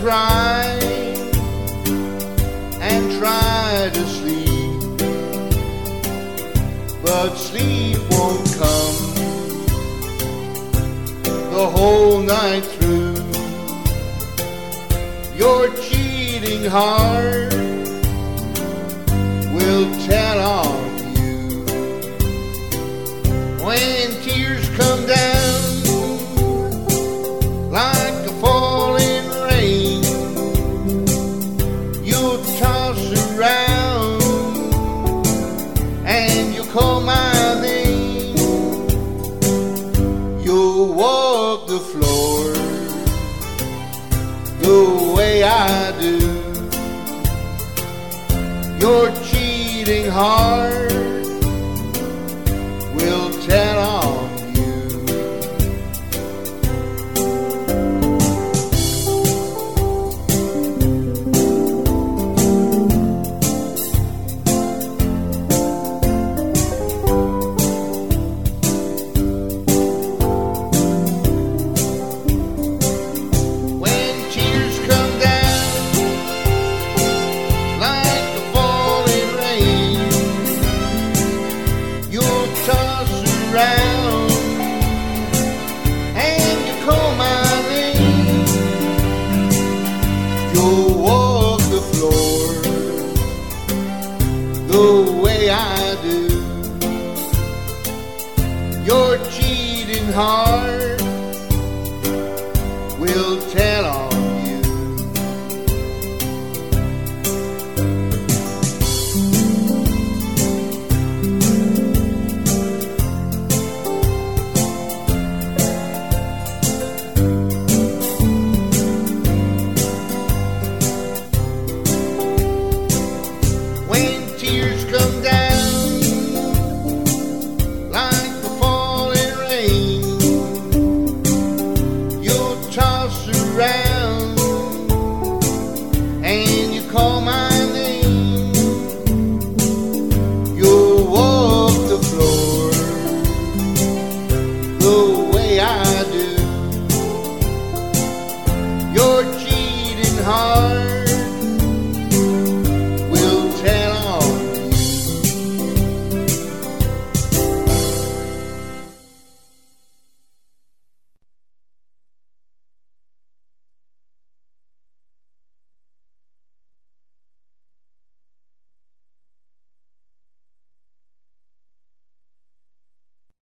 cry and try to sleep, but sleep won't come the whole night through. Your cheating heart will tell on you when tears come down like a falling rain. You'll toss around and you'll call my name. You'll walk the floor the way I do. Your cheating heart will tell on you. When tears come down like a falling rain, you'll toss around and you call my name. You'll walk the floor the way I do. Your cheating heart will tell on you. When tears come down like the falling rain, you'll toss around